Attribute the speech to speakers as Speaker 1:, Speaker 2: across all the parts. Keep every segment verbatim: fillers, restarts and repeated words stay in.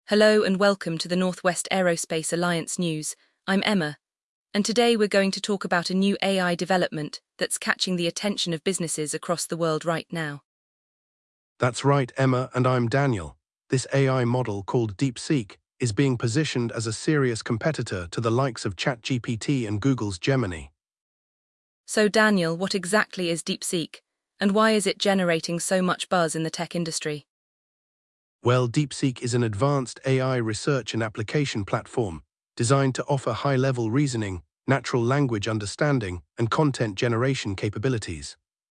Speaker 1: Hello and welcome to the Northwest Aerospace Alliance News. I'm Emma, and today we're going to talk about a new A I development that's catching the attention of businesses across the world right now.
Speaker 2: That's right, Emma, and I'm Daniel. This A I model called DeepSeek is being positioned as a serious competitor to the likes of ChatGPT and Google's Gemini.
Speaker 1: So Daniel, what exactly is DeepSeek, and why is it generating so much buzz in the tech industry?
Speaker 2: Well, DeepSeek is an advanced A I research and application platform designed to offer high-level reasoning, natural language understanding, and content generation capabilities.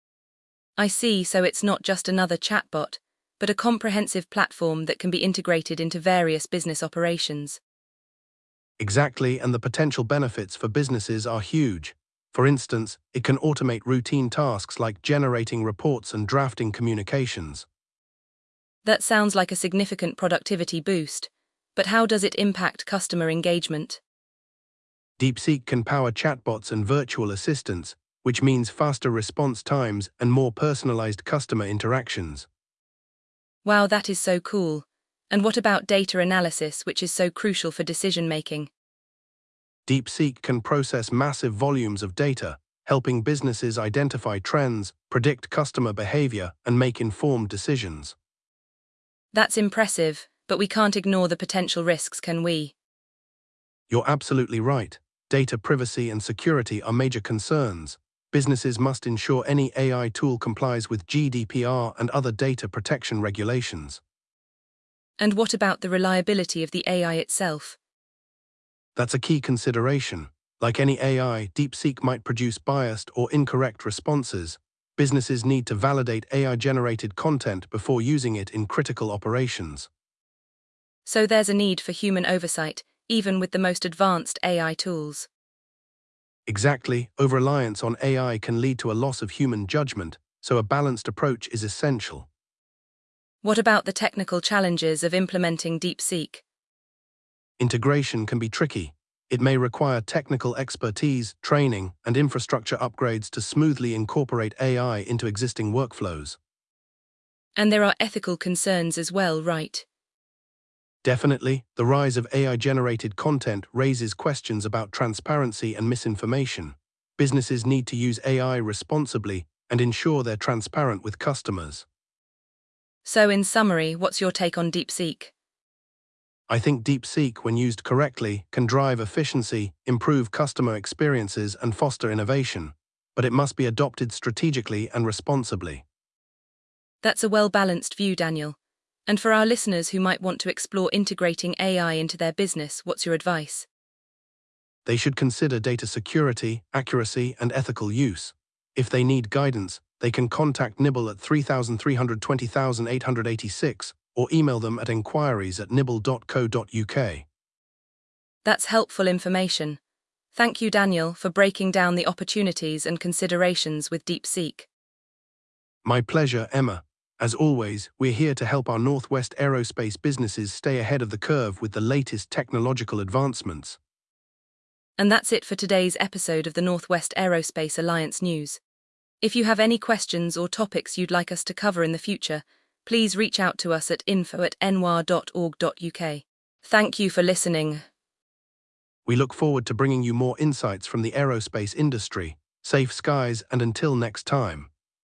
Speaker 1: I see, so it's not just another chatbot, but a comprehensive platform that can be integrated into various business operations.
Speaker 2: Exactly, and the potential benefits for businesses are huge. For instance, it can automate routine tasks like generating reports and drafting communications.
Speaker 1: That sounds like a significant productivity boost, but how does it impact customer engagement?
Speaker 2: DeepSeek can power chatbots and virtual assistants, which means faster response times and more personalized customer interactions.
Speaker 1: Wow, that is so cool. And what about data analysis, which is so crucial for decision-making?
Speaker 2: DeepSeek can process massive volumes of data, helping businesses identify trends, predict customer behavior, and make informed decisions.
Speaker 1: That's impressive, but we can't ignore the potential risks, can we?
Speaker 2: You're absolutely right. Data privacy and security are major concerns. Businesses must ensure any A I tool complies with G D P R and other data protection regulations.
Speaker 1: And what about the reliability of the A I itself?
Speaker 2: That's a key consideration. Like any A I, DeepSeek might produce biased or incorrect responses. Businesses need to validate A I-generated content before using it in critical operations.
Speaker 1: So there's a need for human oversight, even with the most advanced A I tools.
Speaker 2: Exactly, over-reliance on A I can lead to a loss of human judgment, so a balanced approach is essential.
Speaker 1: What about the technical challenges of implementing DeepSeek?
Speaker 2: Integration can be tricky. It may require technical expertise, training, and infrastructure upgrades to smoothly incorporate A I into existing workflows.
Speaker 1: And there are ethical concerns as well, right?
Speaker 2: Definitely, the rise of A I-generated content raises questions about transparency and misinformation. Businesses need to use A I responsibly and ensure they're transparent with customers.
Speaker 1: So in summary, what's your take on DeepSeek?
Speaker 2: I think DeepSeek, when used correctly, can drive efficiency, improve customer experiences, and foster innovation, but it must be adopted strategically and responsibly.
Speaker 1: That's a well-balanced view, Daniel. And for our listeners who might want to explore integrating A I into their business, what's your advice?
Speaker 2: They should consider data security, accuracy, and ethical use. If they need guidance, they can contact Nibble at three thousand three hundred twenty thousand eight hundred eighty-six or email them at enquiries at nibble dot co dot U K.
Speaker 1: That's helpful information. Thank you, Daniel, for breaking down the opportunities and considerations with DeepSeek.
Speaker 2: My pleasure, Emma. As always, we're here to help our Northwest Aerospace businesses stay ahead of the curve with the latest technological advancements.
Speaker 1: And that's it for today's episode of the Northwest Aerospace Alliance News. If you have any questions or topics you'd like us to cover in the future, please reach out to us at info at n w a r dot org dot U K. Thank you for listening.
Speaker 2: We look forward to bringing you more insights from the aerospace industry. Safe skies, and until next time.